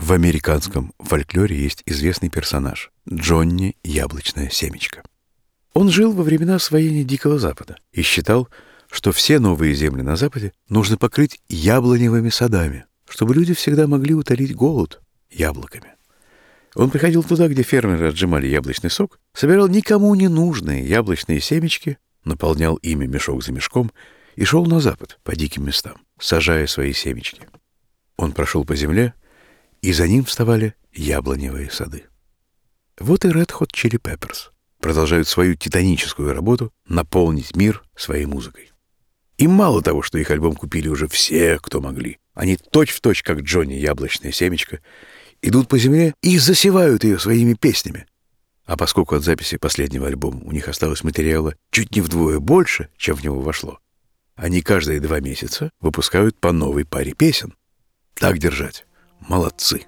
В американском фольклоре есть известный персонаж — Джонни Яблочное семечко. Он жил во времена освоения Дикого Запада и считал, что все новые земли на Западе нужно покрыть яблоневыми садами, чтобы люди всегда могли утолить голод яблоками. Он приходил туда, где фермеры отжимали яблочный сок, собирал никому не нужные яблочные семечки, наполнял ими мешок за мешком и шел на запад по диким местам, сажая свои семечки. Он прошел по земле, и за ним вставали яблоневые сады. Вот и Red Hot Chili Peppers продолжают свою титаническую работу наполнить мир своей музыкой. И мало того, что их альбом купили уже все, кто могли, они точь-в-точь, как Джонни Яблочное семечко, идут по земле и засевают ее своими песнями. А поскольку от записи последнего альбома у них осталось материала чуть не вдвое больше, чем в него вошло, они каждые 2 месяца выпускают по новой паре песен. Так держать. Молодцы.